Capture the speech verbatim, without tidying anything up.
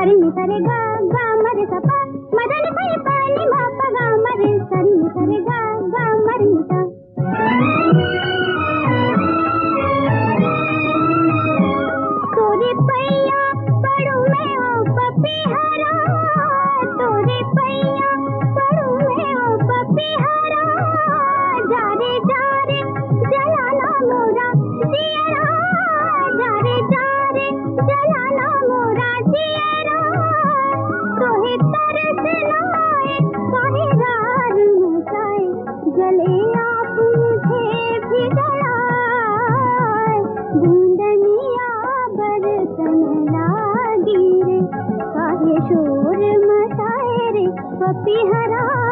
सरी नि सरे गा गा मरे सा पा मदन पै पा नि मा पा गा मरे सरी नि सरे गा गा मरे नि सा। तोरे पैया पड़ू मैं ओ पपीहरा, तोरे पैया पड़ू मैं ओ पपीहरा, जा रे जा रे जलाना मोरा जियरा, जा रे जा रे जलाना मोरा जियरा, तोहे तरस लाए काहे रार मचाए, जले आप मुझे भी जलाए, बूंदनिया बरसन लागी रे, काहे शोर मचाए रे पपीहरा।